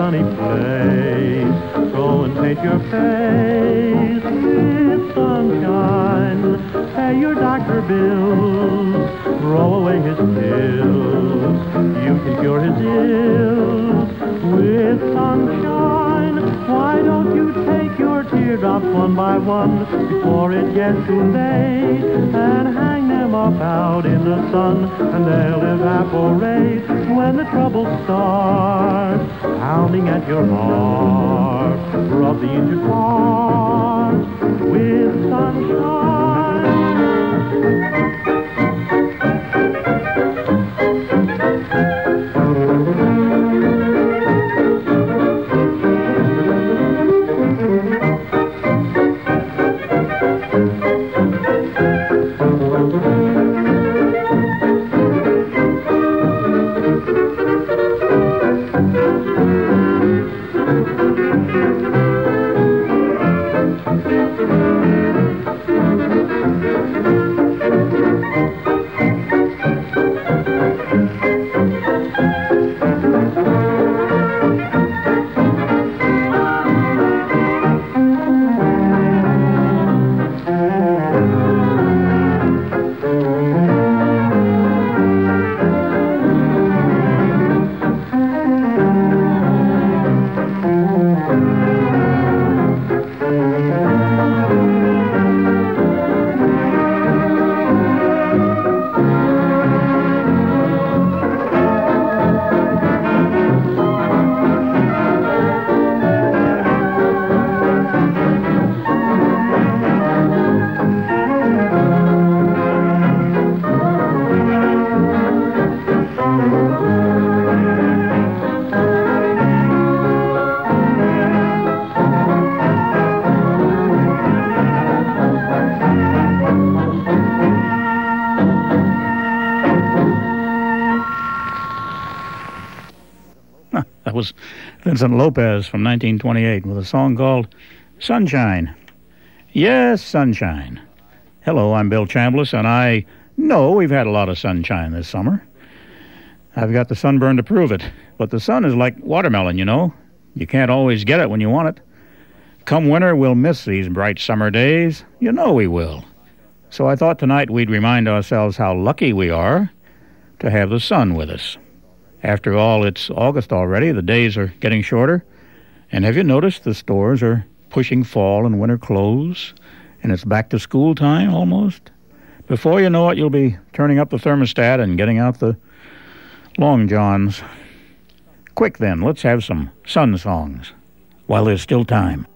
sunny place. Go and paint your face with sunshine. Pay your doctor bills. Throw away his pills. You can cure his ills with sunshine. Why don't you take your teardrops one by one before it gets too late and hang them up out in the sun, and they'll evaporate when the trouble starts pounding at your heart. Rub the injured part with sunshine. Was Vincent Lopez from 1928 with a song called Sunshine. Yes, sunshine. Hello, I'm Bill Chambliss, and I know we've had a lot of sunshine this summer. I've got the sunburn to prove it, but the sun is like watermelon, you know. You can't always get it when you want it. Come winter, we'll miss these bright summer days. You know we will. So I thought tonight we'd remind ourselves how lucky we are to have the sun with us. After all, it's August already. The days are getting shorter. And have you noticed the stores are pushing fall and winter clothes? And it's back to school time almost. Before you know it, you'll be turning up the thermostat and getting out the long johns. Quick then, let's have some sun songs while there's still time.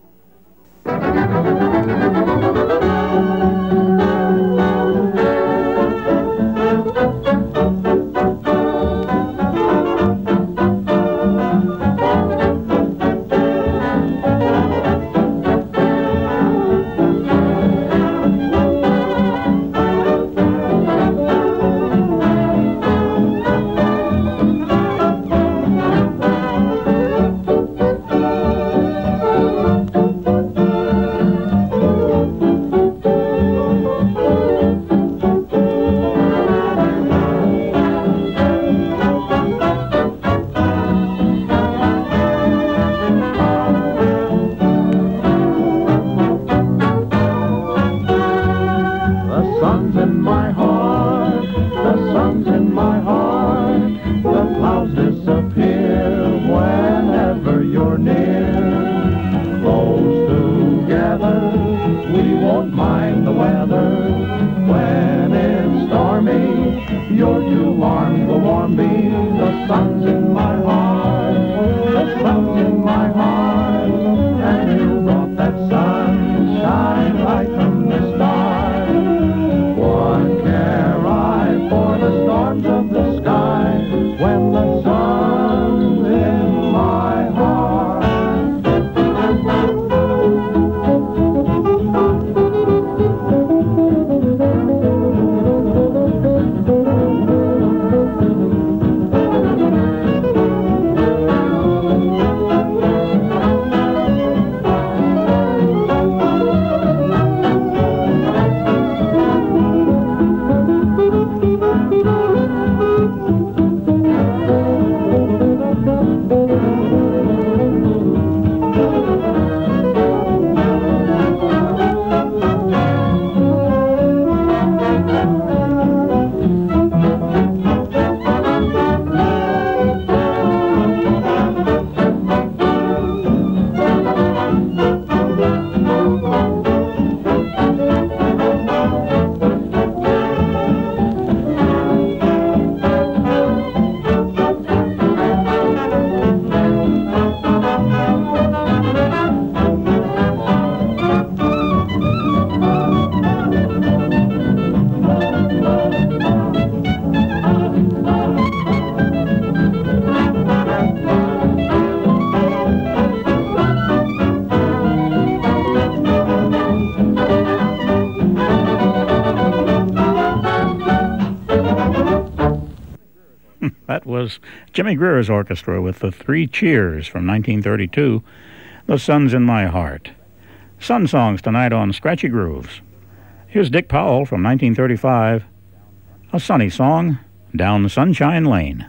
That was Jimmy Greer's orchestra with the Three Cheers from 1932, The Sun's in My Heart. Sun songs tonight on Scratchy Grooves. Here's Dick Powell from 1935, a sunny song, Down Sunshine Lane.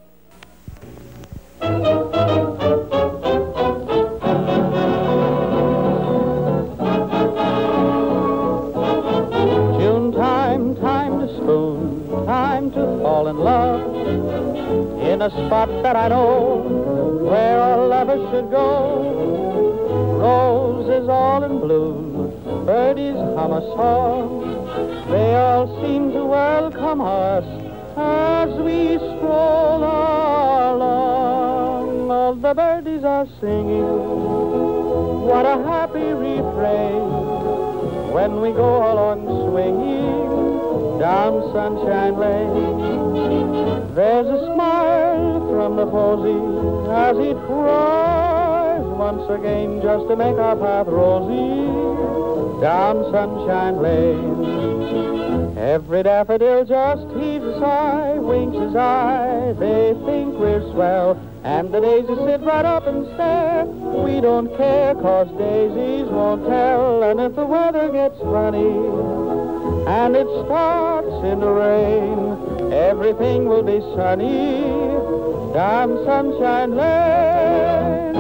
June time, time to spoon, time to fall in love, in a spot that I know where all lovers should go. Roses all in bloom, birdies hum a song. They all seem to welcome us as we stroll along. All the birdies are singing, what a happy refrain, when we go along swinging down Sunshine Lane. There's a smile from the posy as he tries once again just to make our path rosy down Sunshine Lane. Every daffodil just heaves a sigh, winks his eye, they think we're swell, and the daisies sit right up and stare. We don't care, 'cause daisies won't tell, and if the weather gets funny and it starts in the rain, everything will be sunny down Sunshine Lane.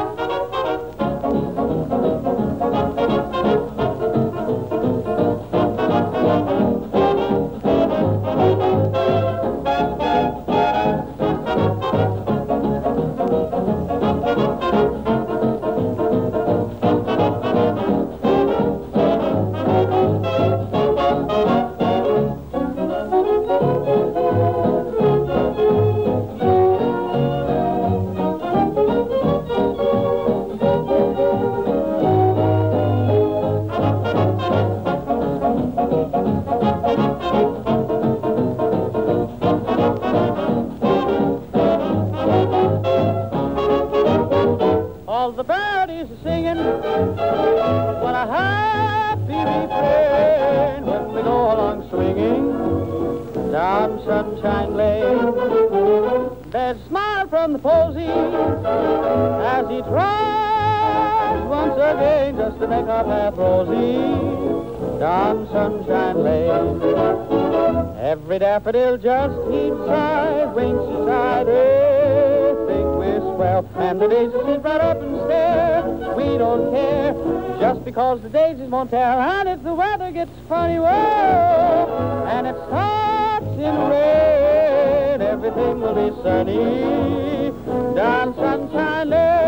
Sunshine Lane. There's a smile from the posy as he tries once again just to make our path rosy down Sunshine Lane. Every daffodil just heaves sighs, winks his eye, they think we're swell, and the daisies sit right up and stare. We don't care, just because the daisies won't tell, and if the weather gets funny, whoa, and it starts in rain, everything will be sunny down Sunshine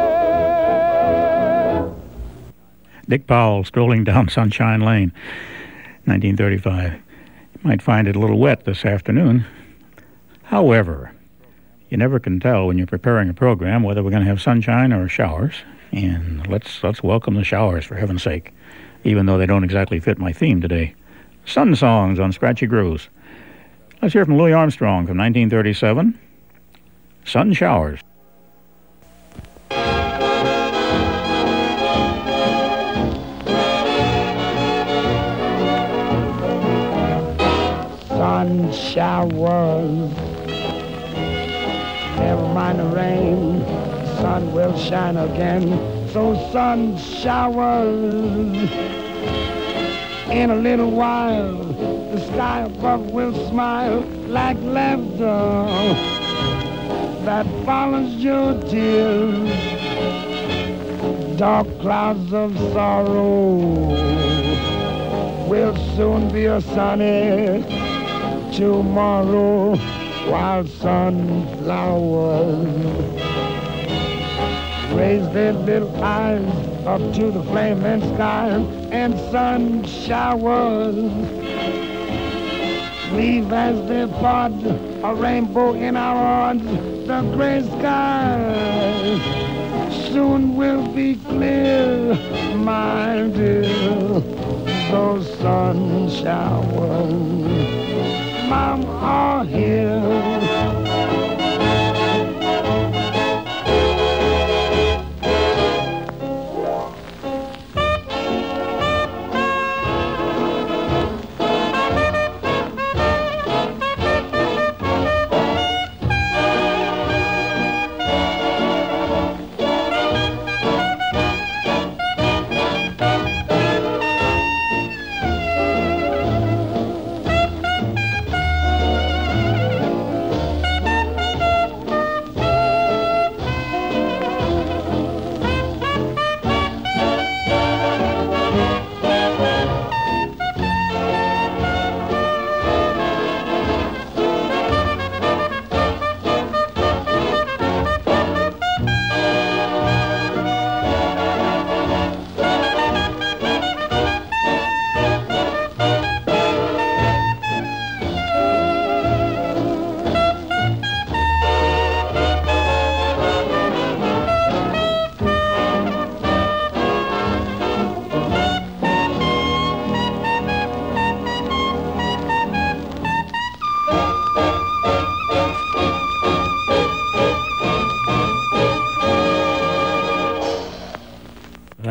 Lane. Dick Powell, Strolling Down Sunshine Lane, 1935. You might find it a little wet this afternoon. However, you never can tell when you're preparing a program whether we're going to have sunshine or showers. And let's welcome the showers, for heaven's sake, even though they don't exactly fit my theme today. Sun songs on Scratchy Grooves. Let's hear from Louis Armstrong from 1937. Sun Showers. Sun showers, never mind the rain, sun will shine again. So sun showers, in a little while, the sky above will smile like laughter that follows your tears. Dark clouds of sorrow will soon be a sunny tomorrow, while sunflowers raise their little eyes up to the flaming sky, and sun showers leave as they part a rainbow in our hearts. The gray skies soon will be clear, my dear. Those sun showers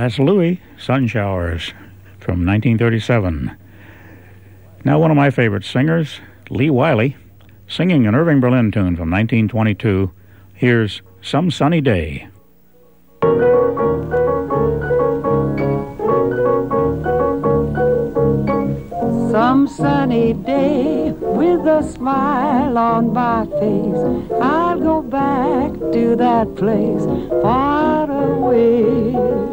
That's Louis, Sun Showers, from 1937. Now one of my favorite singers, Lee Wiley, singing an Irving Berlin tune from 1922. Here's Some Sunny Day. Some sunny day with a smile on my face, I'll go back to that place far away.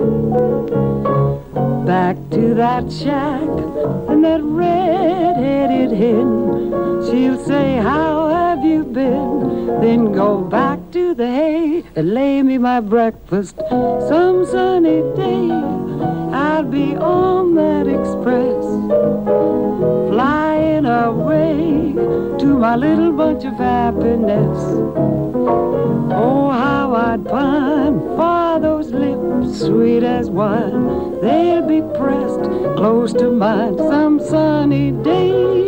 Back to that shack and that red-headed hen. She'll say, how have you been? Then go back to the hay and lay me my breakfast. Some sunny day I'll be on that express, flying away to my little bunch of happiness. Oh, how I'd pine for those lips sweet as wine. They'll be pressed close to mine some sunny day.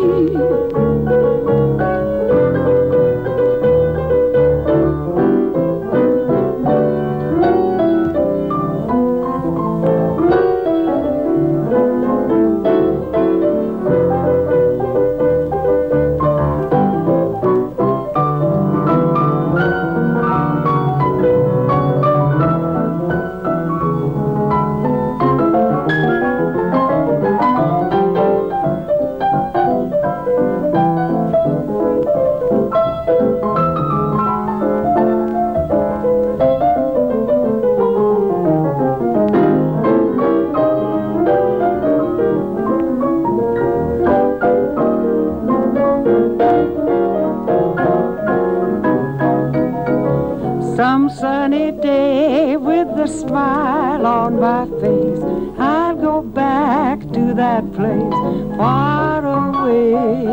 Some sunny day with a smile on my face, I'll go back to that place far away.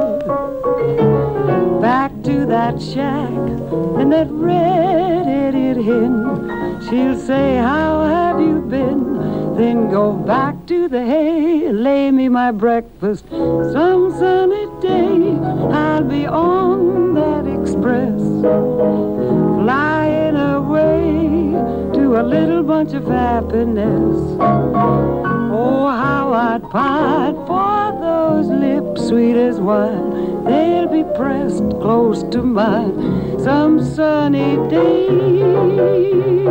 Back to that shack and that red-headed hen. She'll say, how have you been? Then go back to the hay and lay me my breakfast. Some sunny day I'll be on that express, flying away to a little bunch of happiness. Oh, how I'd pine for those lips sweet as wine. They'll be pressed close to mine some sunny day.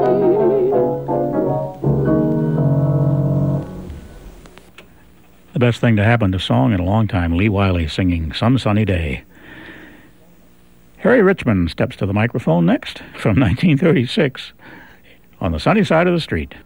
The best thing to happen to song in a long time, Lee Wiley singing Some Sunny Day. Harry Richmond steps to the microphone next from 1936 on the sunny side of the street.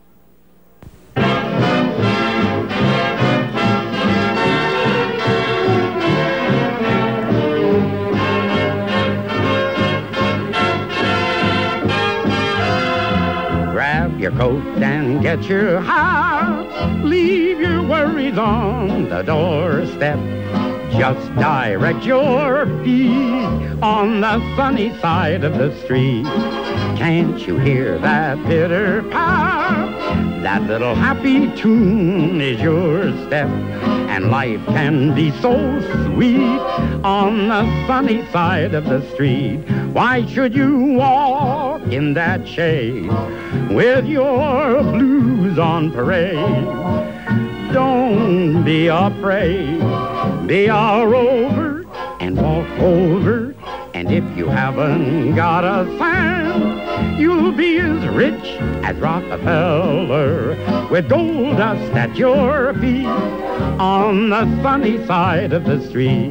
Grab your coat and get your hat. Leave your worries on the doorstep. Just direct your feet on the sunny side of the street. Can't you hear that pitter-pat? That little happy tune is your step. And life can be so sweet on the sunny side of the street. Why should you walk in that shade with your blues on parade? Don't be afraid. Be our rover and walk over. And if you haven't got a cent, you'll be as rich as Rockefeller, with gold dust at your feet on the sunny side of the street.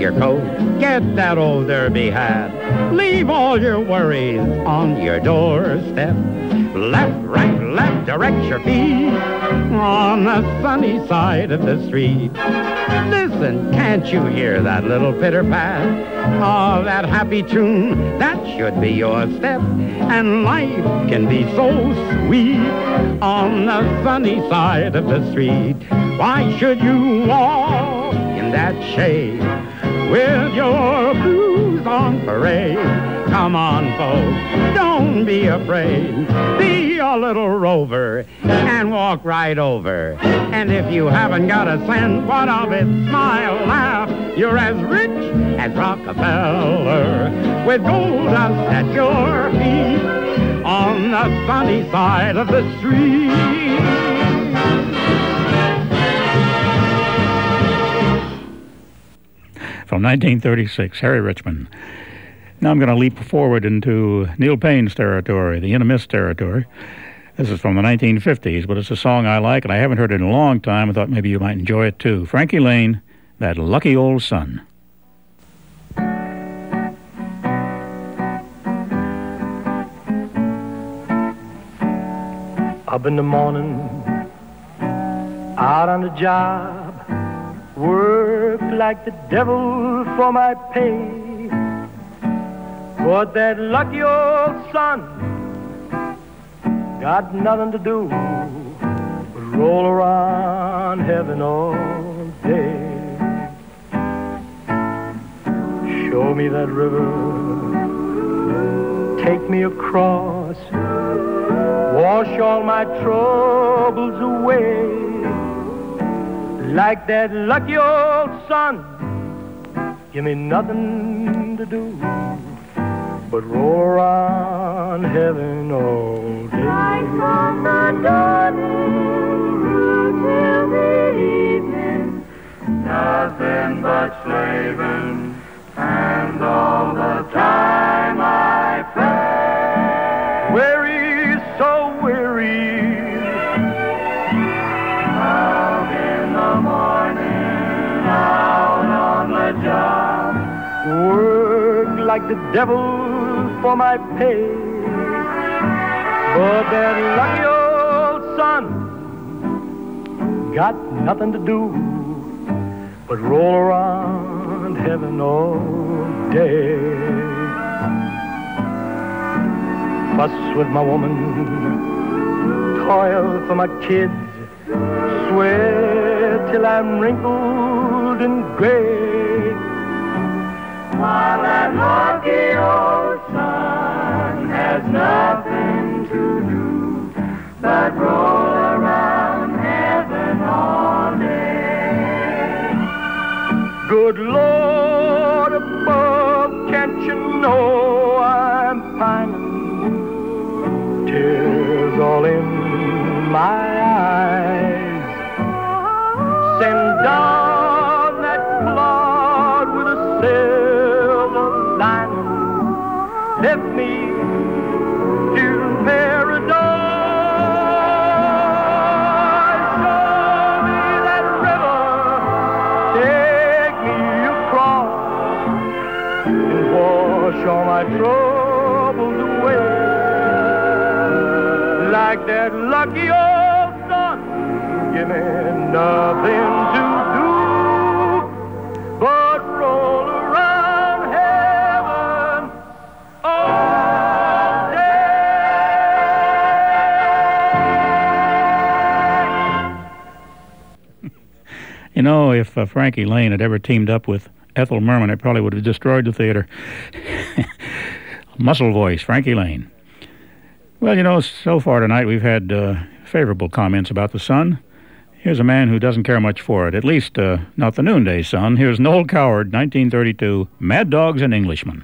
your coat. Get that old derby hat. Leave all your worries on your doorstep. Left, right, left, direct your feet on the sunny side of the street. Listen, can't you hear that little pitter-pat of that happy tune? That should be your step, and life can be so sweet on the sunny side of the street. Why should you walk in that shade with your blues on parade? Come on, folks, don't be afraid. Be a little rover and walk right over. And if you haven't got a cent, what of it? Smile, laugh. You're as rich as Rockefeller with gold dust at your feet on the sunny side of the street. From 1936, Harry Richmond. Now I'm going to leap forward into Neil Payne's territory, the Intimus territory. This is from the 1950s, but it's a song I like, and I haven't heard it in a long time. I thought maybe you might enjoy it too. Frankie Laine, That Lucky Old Sun. Up in the morning, out on the job, work like the devil for my pay. But that lucky old sun got nothing to do but roll around heaven all day. Show me that river, take me across, wash all my troubles away. Like that lucky old sun, give me nothing to do but roll around heaven all day. Right from the dawning till the evening, nothing but slaving, and all the time I pray. Weary, so weary, out in the morning, out on the job, work like the devil for my pay. But that lucky old sun got nothing to do but roll around heaven all day. Fuss with my woman, toil for my kids, sweat till I'm wrinkled and gray. while that lucky old sun has nothing to do but roll around heaven all day. Good Lord above, can't you know I'm pining? Tears all in my eyes. Send down that cloud with a silver lining. Lift me to paradise. Show me that river, take me across, and wash all my troubles away. Like that lucky old sun, give me nothing to do but roll around heaven all day. You know, if Frankie Laine had ever teamed up with Ethel Merman, it probably would have destroyed the theater. Muscle voice, Frankie Laine. Well, you know, so far tonight we've had favorable comments about the Sun. Here's a man who doesn't care much for it, at least not the noonday Sun. Here's Noel Coward, 1932, Mad Dogs and Englishmen.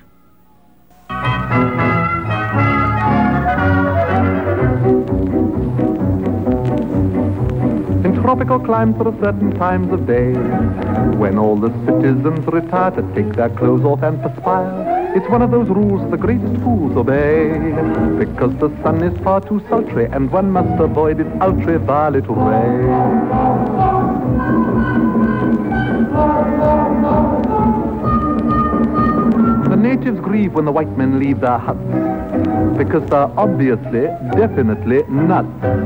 In tropical climes there are certain times of day when all the citizens retire to take their clothes off and perspire. It's one of those rules the greatest fools obey, because the sun is far too sultry and one must avoid its ultraviolet ray. natives grieve when the white men leave their huts, because they're obviously, definitely nuts.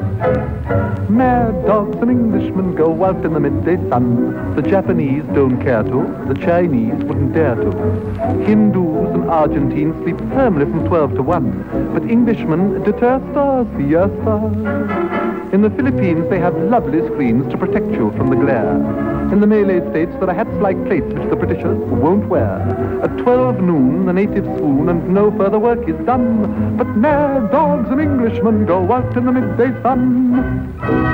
Mad dogs and Englishmen go out in the midday sun. The Japanese don't care to, the Chinese wouldn't dare to. Hindus and Argentines sleep firmly from 12 to 1, but Englishmen deter stars, yes sir. In the Philippines they have lovely screens to protect you from the glare. In the Malay states there are hats like plates which the Britishers won't wear. At 12 noon the natives swoon and no further work is done, but mad dogs and Englishmen go out in the midday sun.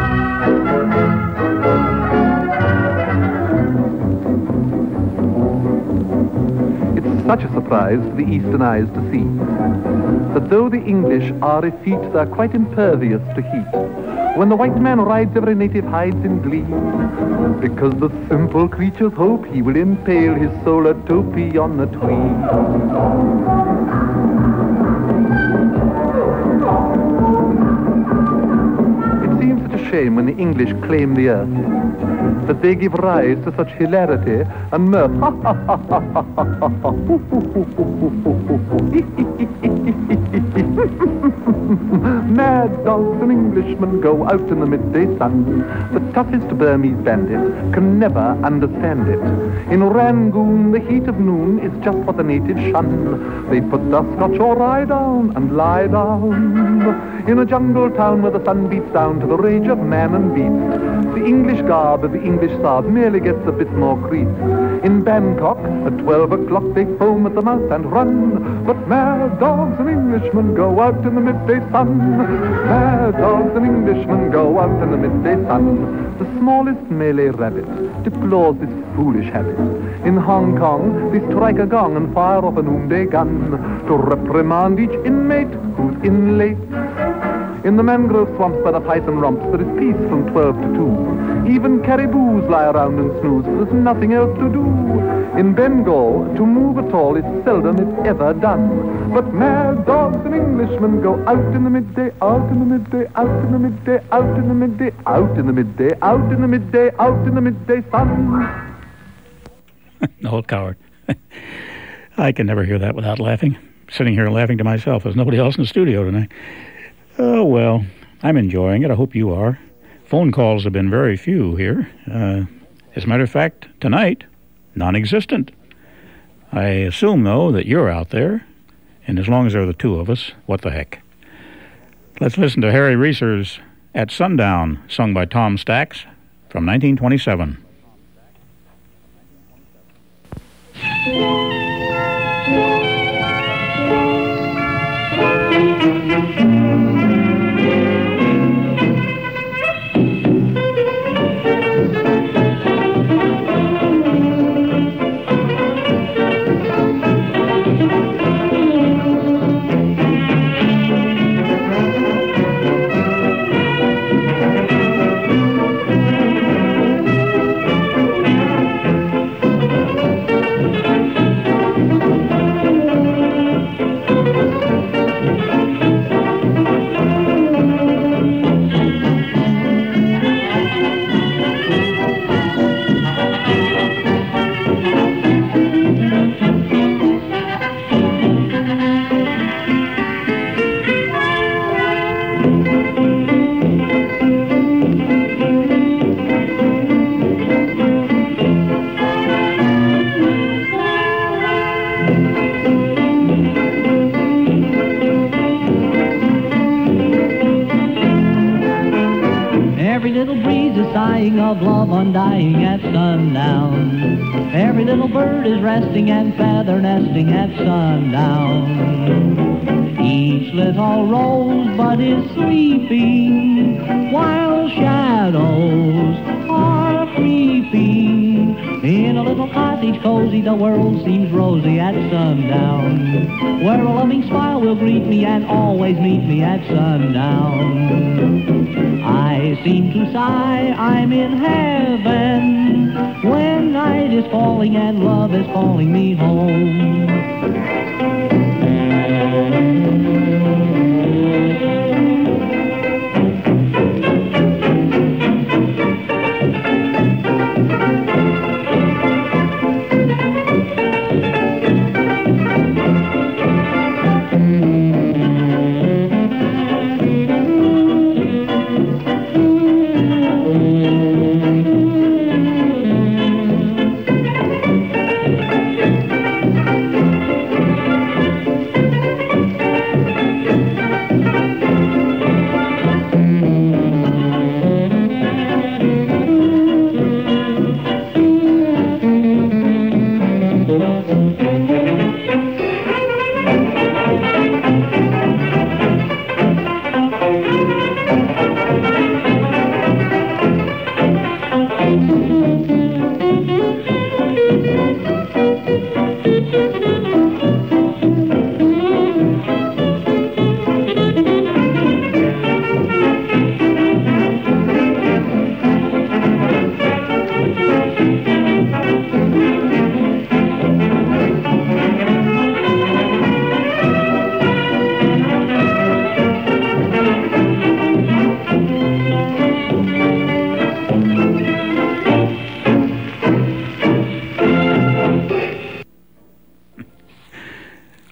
It's such a surprise to the eastern eyes to see that though the English are effete, they're quite impervious to heat. When the white man rides, every native hides in glee, because the simple creatures hope he will impale his solar topee on the tree. It seems such a shame when the English claim the earth, that they give rise to such hilarity and mirth. Mad dogs and Englishmen go out in the midday sun. The toughest Burmese bandit can never understand it. In Rangoon, the heat of noon is just what the natives shun. They put the Scotch or rye down and lie down. In a jungle town where the sun beats down to the rage of man and beast, the English garb of the English Saab merely gets a bit more creased. In Bangkok, at 12 o'clock, they foam at the mouth and run. But mad dogs and Englishmen go out in the midday sun. Mad dogs and Englishmen go out in the midday sun. The smallest Malay rabbit deplores this foolish habit. In Hong Kong, they strike a gong and fire off a noonday gun to reprimand each inmate who's in late. In the mangrove swamps by the python romps, there is peace from 12 to 2. Even caribous lie around and snooze, for there's nothing else to do. In Bengal, to move at all is seldom, if ever, done. But mad dogs and Englishmen go out in the midday, out in the midday, out in the midday, out in the midday, out in the midday, out in the midday, out in the midday sun. Old coward. I can never hear that without laughing. Sitting here laughing to myself. There's nobody else in the studio tonight. Oh, well, I'm enjoying it. I hope you are. Phone calls have been very few here. As a matter of fact, tonight, non-existent. I assume, though, that you're out there, and as long as there are the two of us, what the heck. Let's listen to Harry Reeser's At Sundown, sung by Tom Stax from 1927. Of love undying at sundown. Every little bird is resting and feather nesting at sundown. Each little rosebud is sleeping while shadows are creeping. In a little cottage cozy the world seems rosy at sundown, where a loving smile will greet me and always meet me at sundown. I seem to sigh, I'm in heaven, when night is falling and love is calling me home.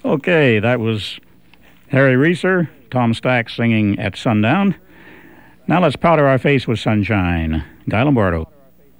Okay, that was Harry Reeser, Tom Stack singing At Sundown. Now let's powder our face with sunshine. Guy Lombardo.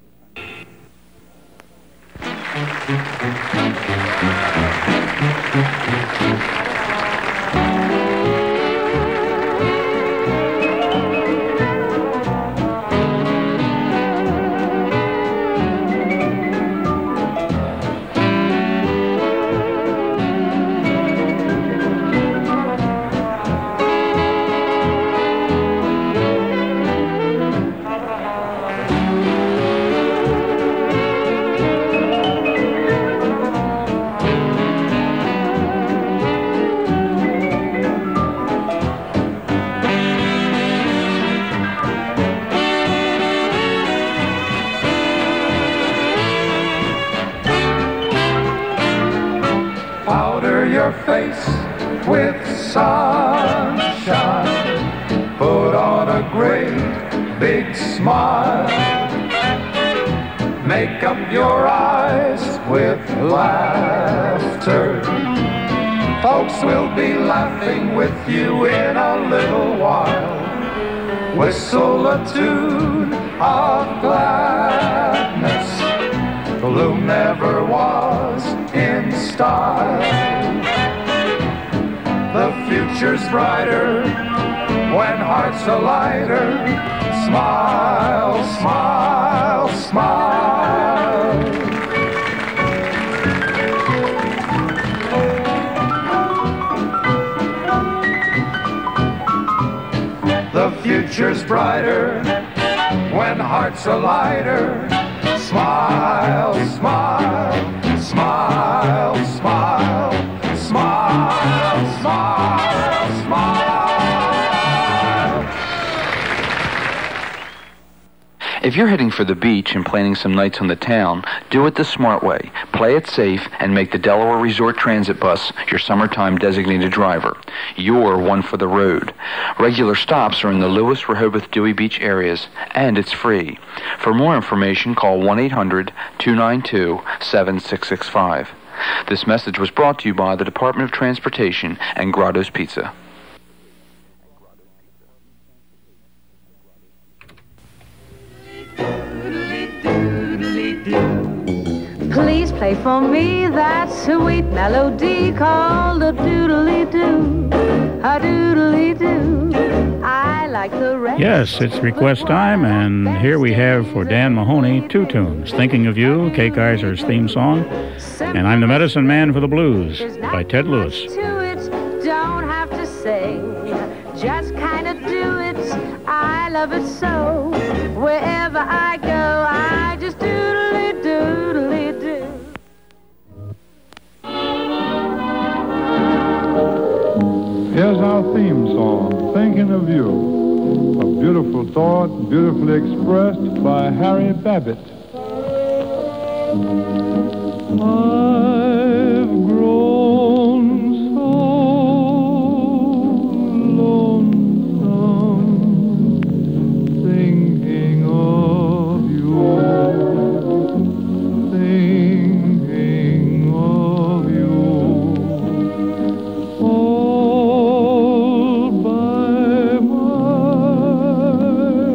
Powder your face with sunshine. Put on a great big smile. Make up your eyes with laughter. Folks will be laughing with you in a little while. Whistle a tune of gladness. Blue never was in style. The future's brighter when hearts are lighter. Smile, smile, smile. The future's brighter when hearts are lighter. Smile, smile, smile, smile, smile, smile, smile. If you're heading for the beach and planning some nights on the town, do it the smart way. Play it safe and make the Delaware Resort Transit Bus your summertime designated driver. You're one for the road. Regular stops are in the Lewis, Rehoboth, Dewey Beach areas, and it's free. For more information, call 1-800-292-7665. This message was brought to you by the Department of Transportation and Grotto's Pizza. Please play for me that sweet melody called a doodly-doo, a doodly-doo. I like the rest. Yes, it's request time, and here we have for Dan Mahoney two tunes, Thinking of You, Kay Kaiser's theme song, and I'm the Medicine Man for the Blues by Ted Lewis. Don't have to sing, just kind of do it. I love it so. Wherever I go, I just doodly-doodly-doo. Here's our theme song, Thinking of You. A beautiful thought, beautifully expressed by Harry Babbitt. I've grown so lonesome thinking of you, thinking of you. All by my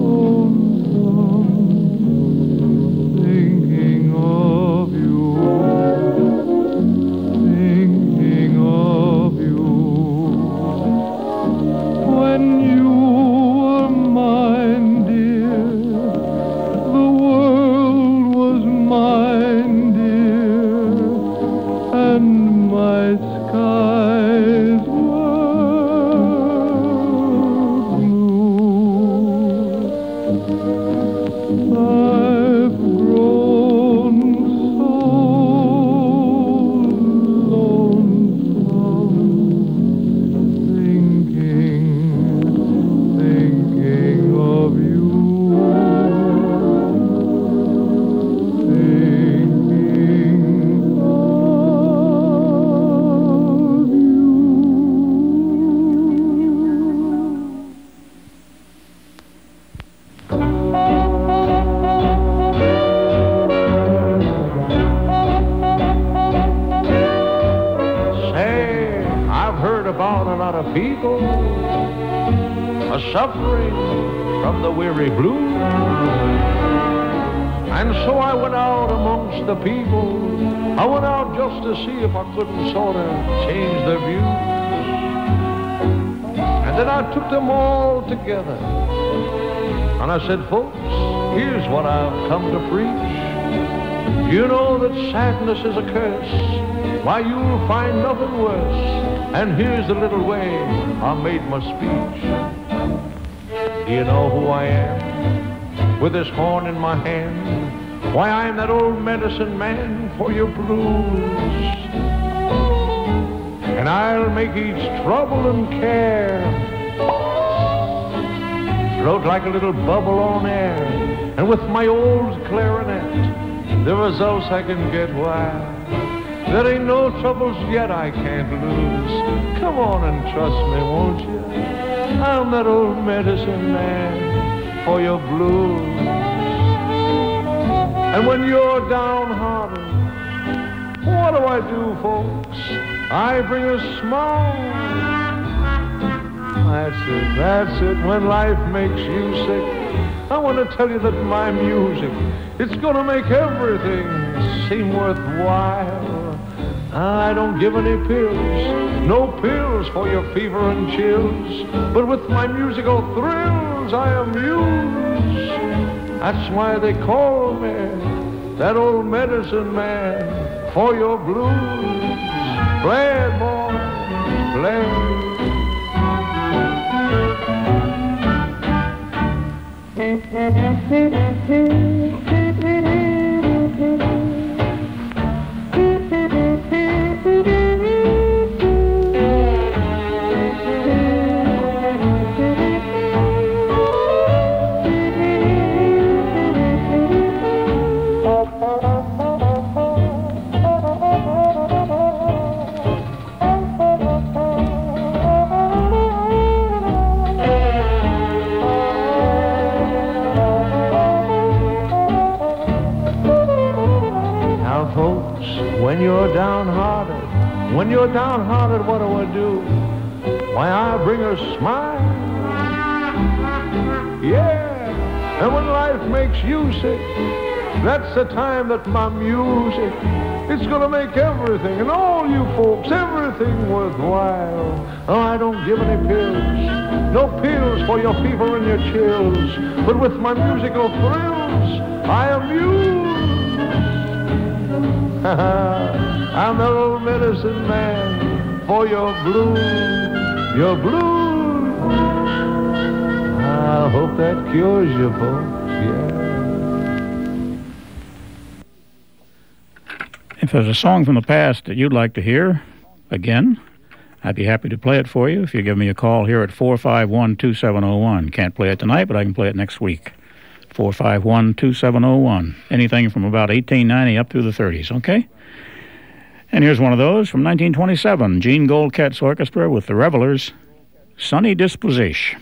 lonesome thinking of you. people are suffering from the weary blues. And so I went out amongst the people. I went out just to see if I couldn't sort of change their views. And then I took them all together. And I said, folks, here's what I've come to preach. You know that sadness is a curse. Why, you'll find nothing worse. And here's the little way I made my speech. Do you know who I am? With this horn in my hand. Why, I'm that old medicine man for your blues. And I'll make each trouble and care float like a little bubble on air. And with my old clarinet, the results I can get, why, there ain't no troubles yet I can't lose. Come on and trust me, won't you? I'm that old medicine man for your blues. And when you're downhearted, what do I do, folks? I bring a smile. That's it, when life makes you sick. I want to tell you that my music, it's gonna make everything seem worthwhile. I don't give any pills, no pills for your fever and chills. But with my musical thrills I amuse. That's why they call me that old medicine man for your blues. Play it, boy, play it. When you're downhearted, what do? Why, I bring a smile. Yeah, and when life makes you sick, that's the time that my music, it's gonna make everything, and all you folks, everything worthwhile. Oh, I don't give any pills, no pills for your fever and your chills, but with my musical thrills, I amuse. I'm the old medicine man for your blues, your blues. I hope that cures you, folks, yeah. If there's a song from the past that you'd like to hear again, I'd be happy to play it for you if you give me a call here at 451-2701. Can't play it tonight, but I can play it next week. 451-2701. Anything from about 1890 up through the 30s, okay? And here's one of those from 1927, Gene Goldket's orchestra with the Revelers, Sunny Disposition.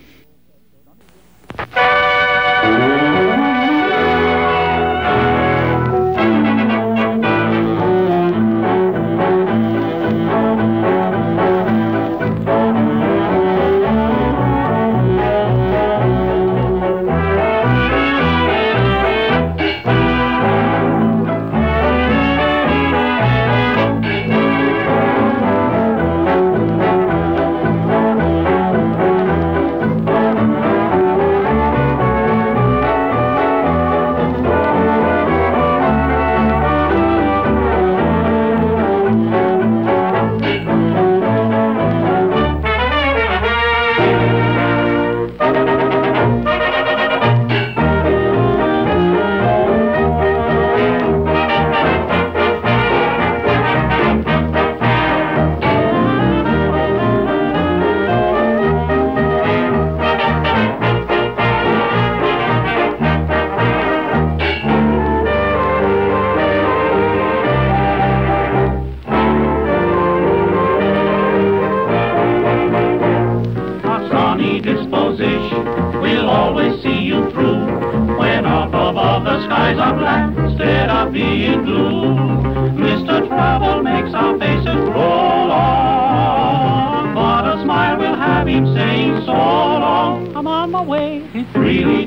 Mr. Trouble makes our faces roll on, but a smile will have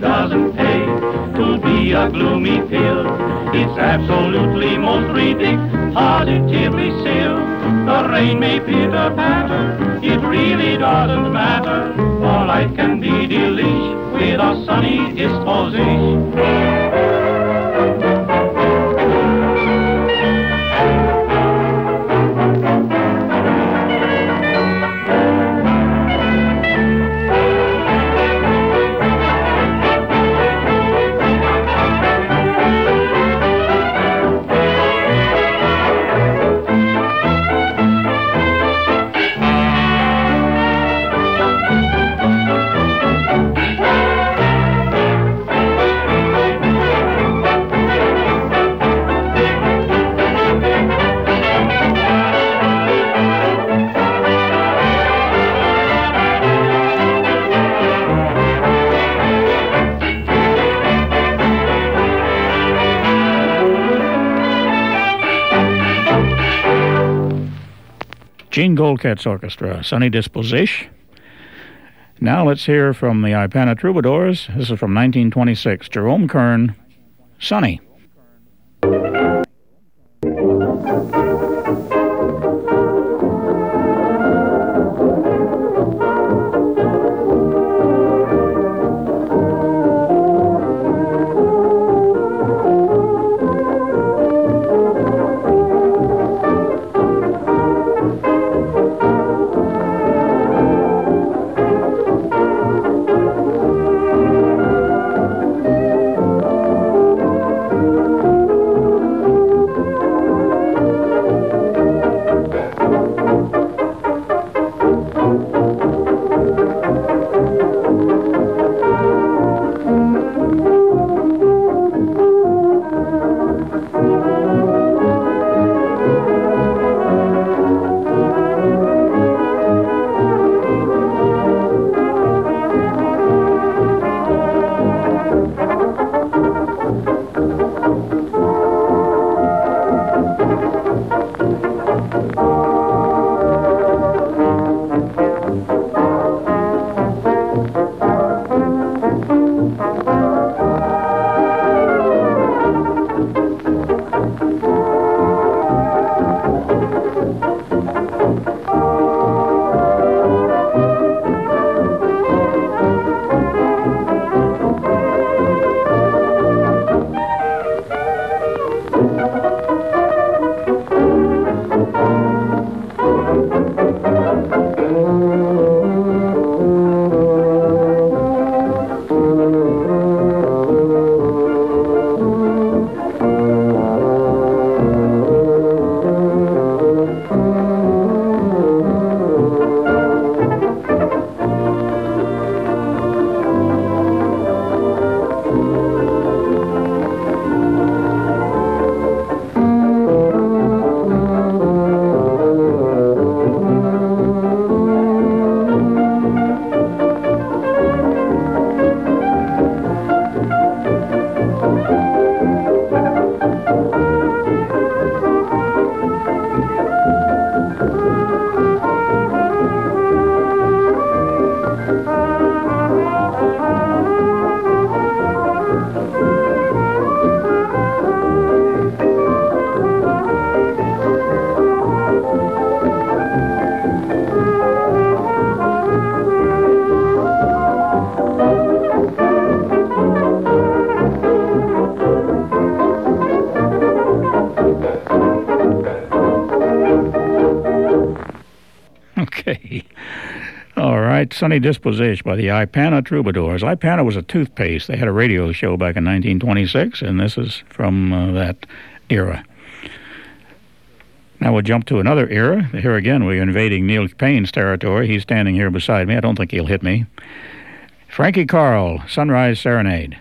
doesn't pay to be a gloomy pill. It's absolutely most ridiculous, positively still. The rain may pitter-patter, it really doesn't matter, for life can be delish with a sunny disposition. Gene Goldkat's Orchestra, Sunny Disposition. Now let's hear from the Ipana Troubadours. This is from 1926. Jerome Kern, Sunny. Sunny Disposition by the Ipana Troubadours. Ipana was a toothpaste. They had a radio show back in 1926, and this is from that era. Now we'll jump to another era. Here again, we're invading Neil Payne's territory. He's standing here beside me. I don't think he'll hit me. Frankie Carl, Sunrise Serenade.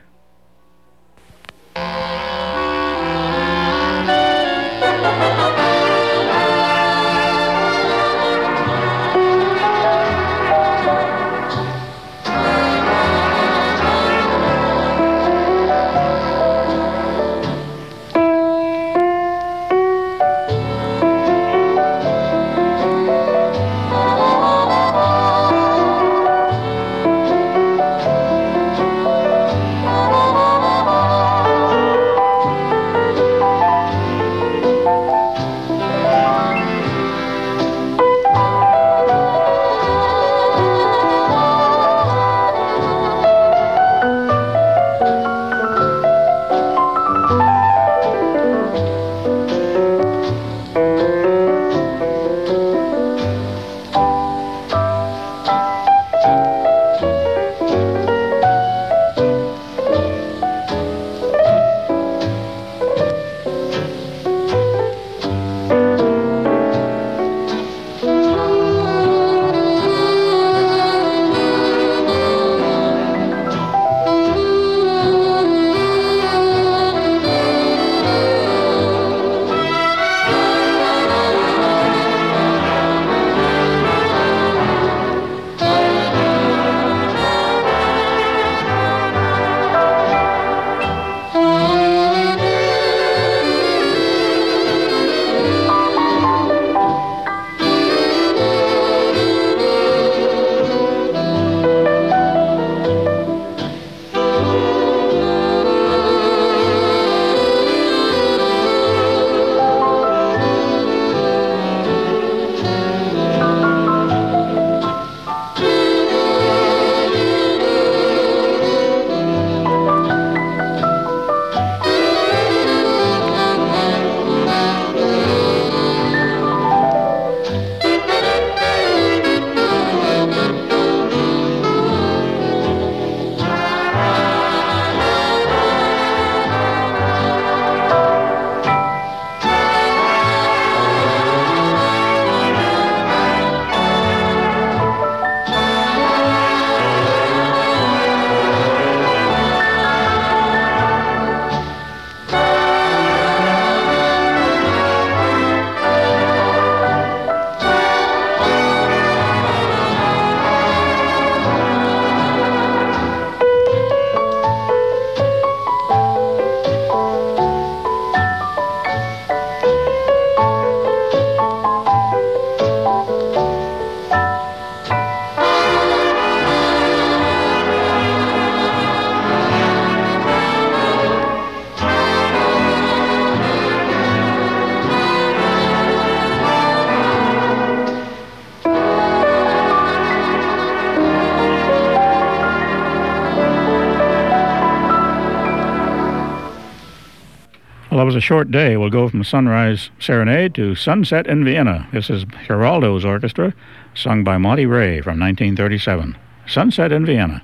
it was a short day. We'll go from Sunrise Serenade to Sunset in Vienna. This is Geraldo's orchestra, sung by Monty Ray from 1937. Sunset in Vienna.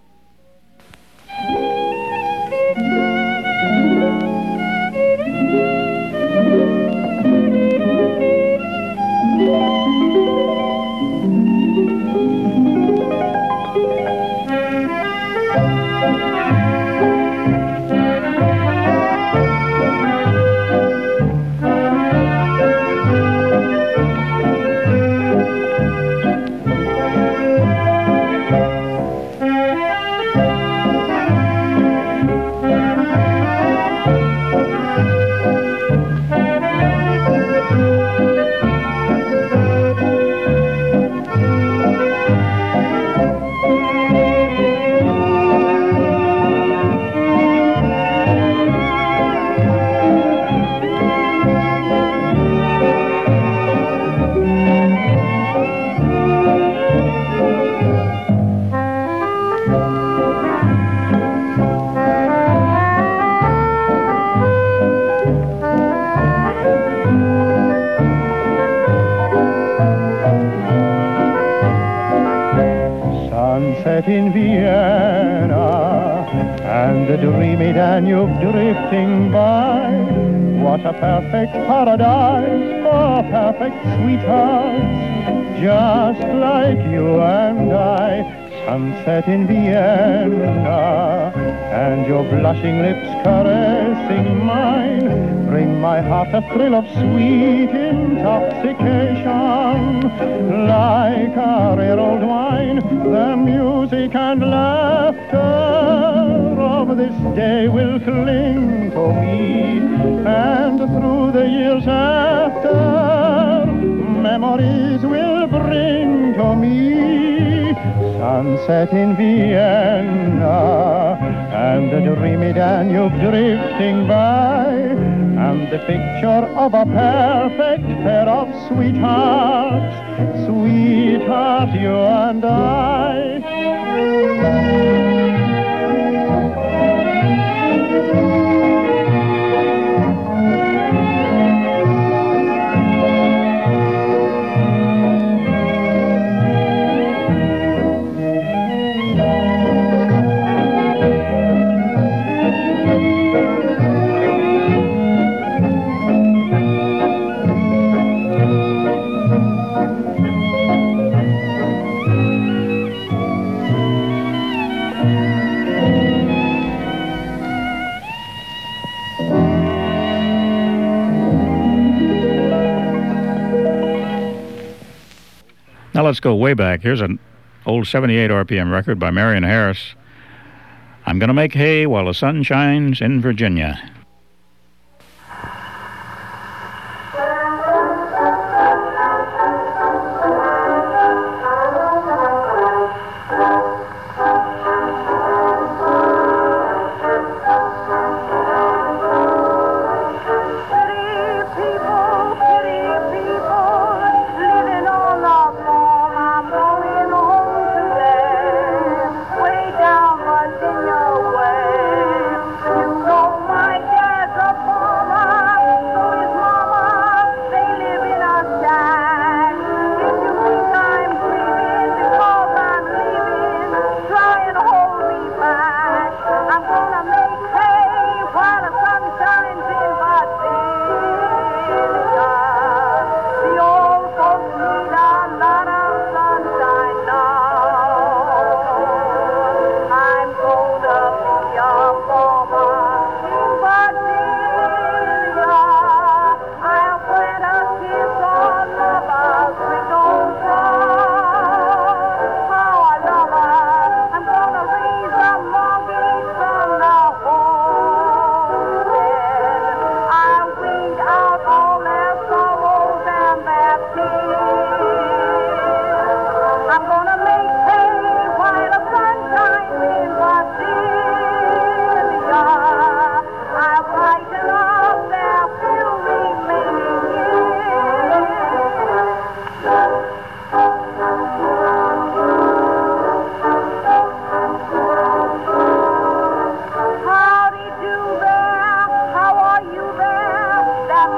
In Vienna and the dreamy Danube drifting by. What a perfect paradise for perfect sweethearts, just like you and I. Sunset in Vienna and your blushing lips caressing mine bring my heart a thrill of sweet intoxication. Like a rare old wine, the music and laughter of this day will cling to me, and through the years after, memories will bring to me. Sunset in Vienna and the dreamy Danube drifting by, and the picture of a perfect pair of sweethearts, sweetheart, you and I. Now let's go way back. Here's an old 78 RPM record by Marion Harris. I'm gonna make hay while the sun shines in Virginia. Way down Virginia way, you know my dad.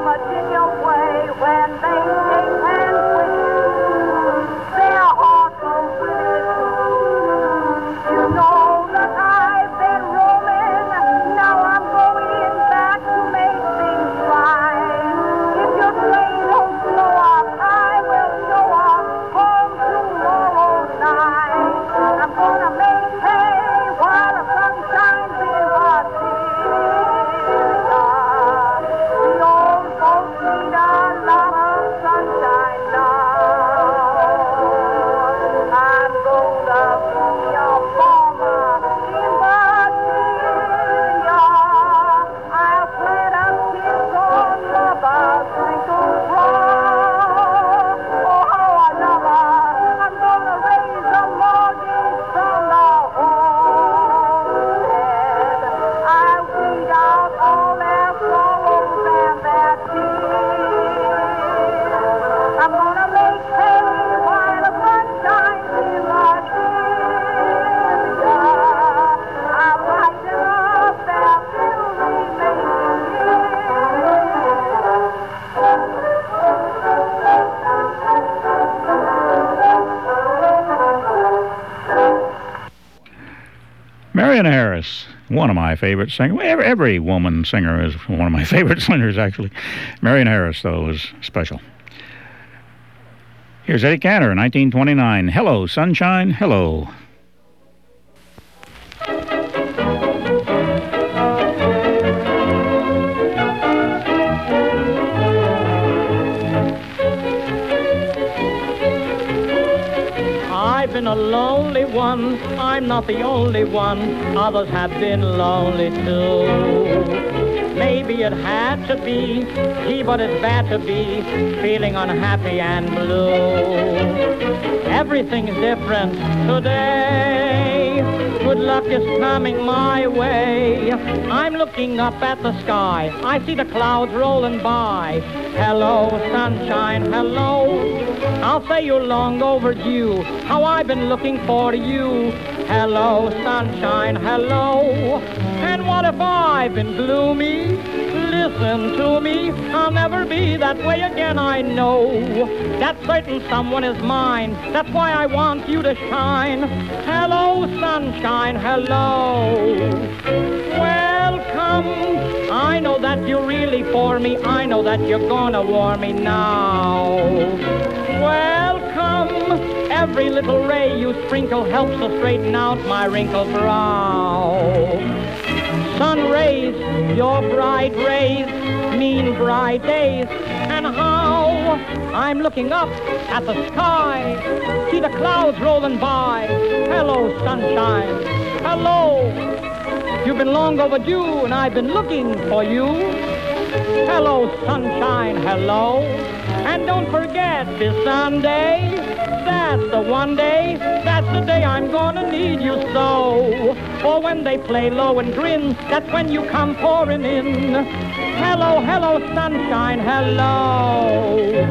much in your way when they shake hands with you. Their heart goes with it too. You know that I've been roaming. Now I'm going back to make things right. If your train don't slow up, I will show up home tomorrow night. I'm gonna make hay while the sun shines in Virginia. The old folks need a lot of sunshine now. I'm gonna be a farmer in Virginia. I'll plant a kids on rubber, sprinkle straw. Oh, how I love her. I'm gonna raise a mortgage from the homestead. I'll weed out all their sorrows and their tears. I'm gonna make hay while the sun shines in Virginia. I'll brighten up their still remaining Marion Harris, one of my favorite singers. Every woman singer is one of my favorite singers, actually. Marion Harris, though, is special. Here's Eddie Cantor, 1929. Hello, Sunshine, hello. I've been a lonely one, I'm not the only one, others have been lonely too. Maybe it had to be, gee, but it's bad to be feeling unhappy and blue. Everything's different today, good luck is coming my way. I'm looking up at the sky, I see the clouds rolling by. Hello, sunshine, hello. I'll say you're long overdue, how I've been looking for you. Hello, sunshine, hello. And what if I've been gloomy? Listen to me, I'll never be that way again, I know. That certain someone is mine, that's why I want you to shine. Hello, sunshine, hello. Welcome, I know that you're really for me, I know that you're gonna warm me now. Welcome, every little ray you sprinkle helps to straighten out my wrinkled brow. Sun rays, your bright rays, mean bright days, and how I'm looking up at the sky, see the clouds rolling by. Hello, sunshine, hello. You've been long overdue, and I've been looking for you. Hello, sunshine, hello. And don't forget this Sunday, that's the one day, that's the day I'm gonna need you so. For when they play low and grin, that's when you come pouring in. Hello, hello, sunshine, hello.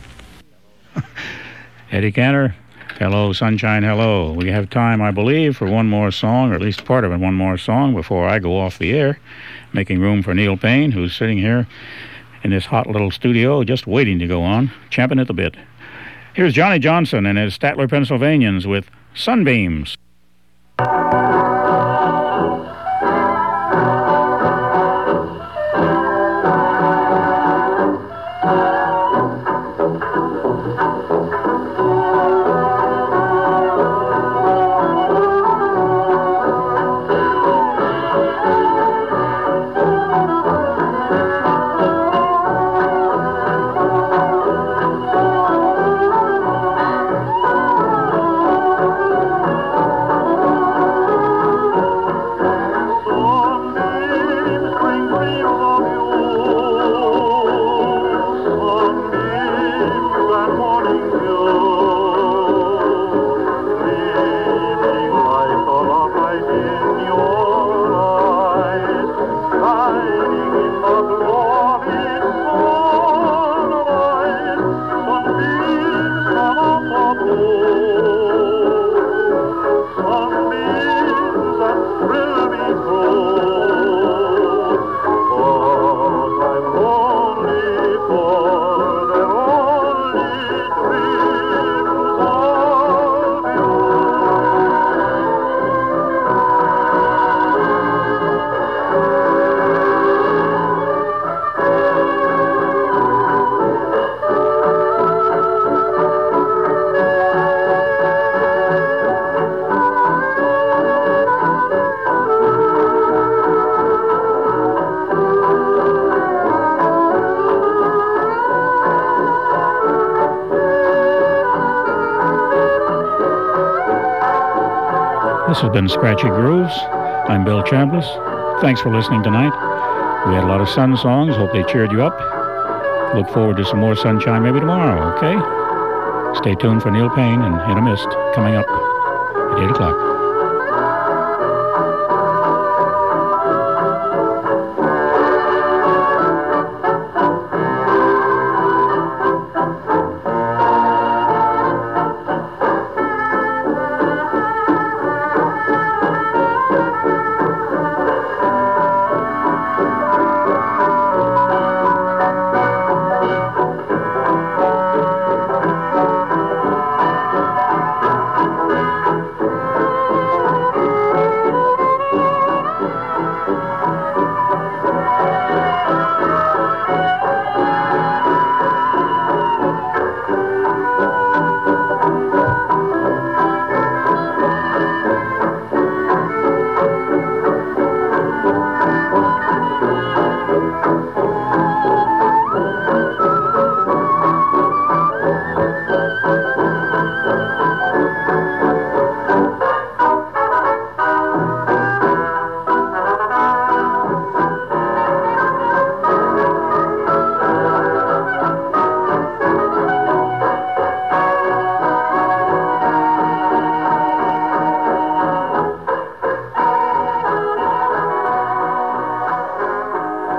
Eddie Cantor, hello, sunshine, hello. We have time, I believe, for one more song, or at least part of it, one more song before I go off the air, making room for Neil Payne, who's sitting here in this hot little studio, just waiting to go on, champing at the bit. Here's Johnny Johnson and his Statler Pennsylvanians with Sunbeams. This has been Scratchy Grooves. I'm Bill Chambliss. Thanks for listening tonight. We had a lot of sun songs. Hope they cheered you up. Look forward to some more sunshine maybe tomorrow, okay? Stay tuned for Neil Payne and In a Mist coming up at 8 o'clock.